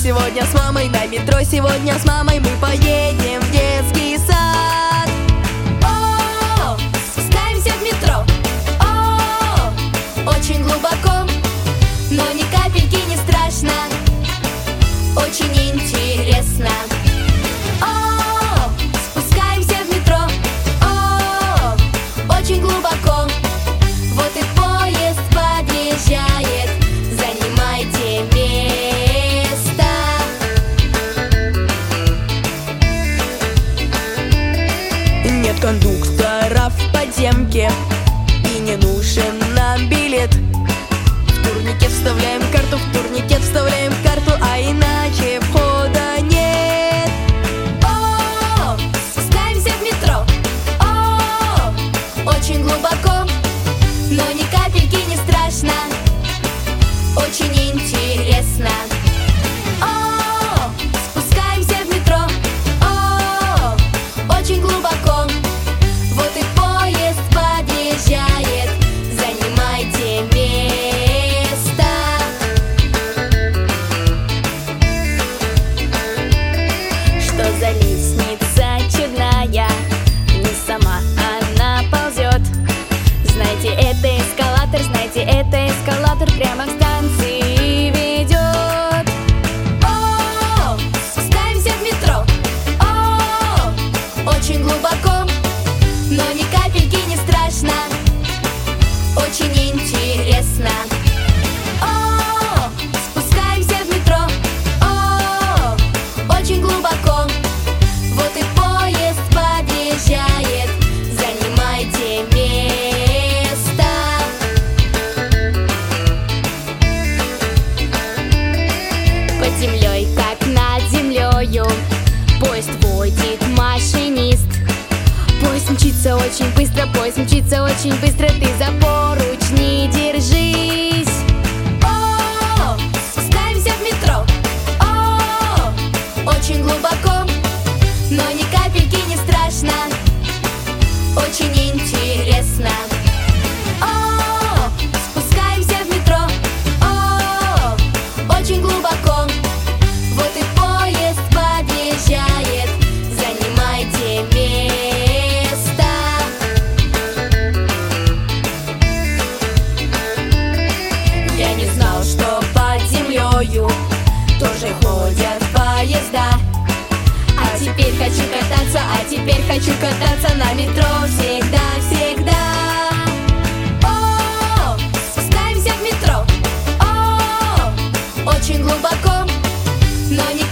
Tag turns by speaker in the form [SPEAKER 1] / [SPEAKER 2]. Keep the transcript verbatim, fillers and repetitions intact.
[SPEAKER 1] сегодня с мамой, на метро сегодня с мамой мы поедем в детский сад. О, спускаемся в метро. О, очень глубоко, но ни капельки не страшно. Очень интересно. О, спускаемся в метро. О, очень глубоко. Вот и поезд подъезжает. Занимайте место. Нет кондуктора в подземке, и не нужен нам билет. В турнике вставляем карту, в турнике вставляем карту, а иначе входа нет. О, спускаемся в метро. О, очень глубоко, но ни капельки не страшно. Очень интересно. О, спускаемся в метро. О, очень глубоко. Вот и поезд подъезжает. Занимайте место. Что за лестница чудная? Не сама она ползет. Знаете, это эскалатор, знаете, это эскалатор прямо к станции ведет. О, спускаемся в метро. О, очень глубоко, но ни капельки не страшно. Очень интересно. О, спускаемся в метро. О, очень глубоко. Вот и поезд подъезжает. Занимайте место. Под землей, как над землею, поезд водит машинист. Поезд мчится очень быстро, поезд мчится очень быстро. Ты за поручни держись. О, спускаемся в метро. О, очень глубоко, но ни капельки не страшно. Очень интересно. О, спускаемся в метро. О, очень глубоко. Вот и поезд подъезжает. Занимайте место. Я не знал, что под землею тоже ходят поезда. А теперь хочу кататься, а теперь хочу кататься на метро всегда, всегда. О, спускаемся в метро. О, очень глубоко, но не